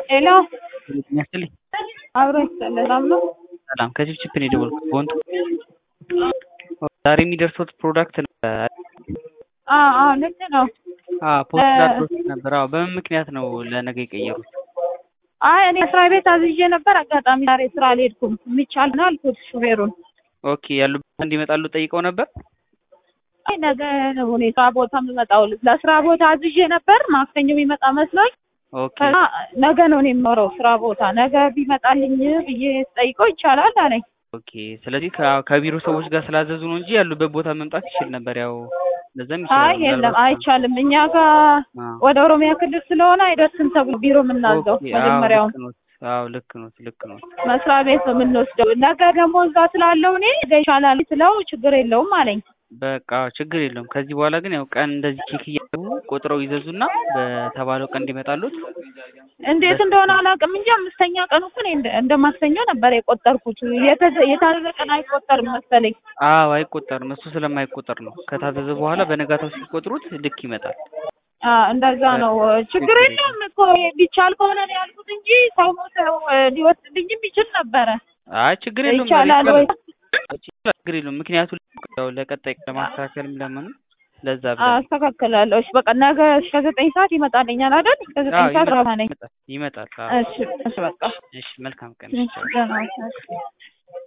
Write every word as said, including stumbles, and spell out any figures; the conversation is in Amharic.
ሄሎ የሚያስልኝ አብሮ ይሰለላም ነው። ሰላም ከቺፕቺፕ ነው የደወልኩት። ቦንቱ ዛሬ የሚደርሰው ፕሮዳክት ነበር። አዎ አዎ ልክ ነው። አዎ ፖስት አድርጎት ነበር። አዎ በምን ምክንያት ነው ለነገ የቀየሩት? አይ እኔ ስራ ቤት አዝዤ ነበር። አጋጣሚ ዛሬ ስራ አልሄድኩም። የሚቻል ነው አልኩት ሹፌሩን። ኦኬ ያሉበት እንዲመጣሉ ጠይቀው ነበር። አይ ነገ ነው እኔ ስራ ቦታ የምመጣው። ለስራ ቦታ አዝዤ ነበር ማክሰኞ የሚመጣ መስሎኝ። ኦኬ ነገ ነው እኔ የምኖረው ስራ ቦታ። ነገ ቢመጣልኝ ብዬ ጠይቀው ይቻላል አለኝ። ኦኬ ስለዚህ ከቢሮ ሰዎች ጋር ስላዘዙ ነው እንጂ ያሉበት ቦታ መምጣት ይችል ነበር። ያው ለዛም ይችላል። አይ የለም አይቻልም። እኛ ጋር ወደ ኦሮሚያ ክልል ስለሆነ አይደርስም ተብሎ ቢሮ የምናዘው መጀመሪያው። አዎ ልክ ነው ልክ ነው። መስሪያ ቤት ነው የምንወስደው። ነገ ደግሞ እዛ ስላለው እኔ ይሻላል ስለው ችግር የለውም አለኝ። በቃ ችግር የለውም። ከዚህ በኋላ ግን ያው ቀን እንደዚህ ቼክ እያደረጉ ቆጥረው ይዘዙና በተባለው ቀን እንዲመጣሉት። እንዴት እንደሆነ አላውቅም እንጂ አምስተኛ ቀን እኮ እኔ እንደማክሰኞ ነበር የቆጠርኩት። የታዘዘ ቀን አይቆጠርም መሰለኝ። አዎ አይቆጠርም። እሱ ስለማይቆጠር ነው። ከታዘዘ በኋላ በነጋታው ሲቆጥሩት ልክ ይመጣል። አዎ እንደዛ ነው። ችግር የለውም እኮ ቢቻል ከሆነ ነው ያልኩት እንጂ ሰው ሰው ሊወስድልኝም ይችል ነበረ። አይ ችግር የለውም። ይቻላል ወይ? ችግር የለውም። ምክንያቱም ለቀጣይ ለማስተካከልም ለምን ለዛ ብለን አስተካክላለሁ። እሺ በቃ ነገ እስከ ዘጠኝ ሰዓት ይመጣልኛል አይደል? እስከ ዘጠኝ ሰዓት ራባ ነኝ። ይመጣል። እሺ እሺ በቃ እሺ መልካም ቀን። እሺ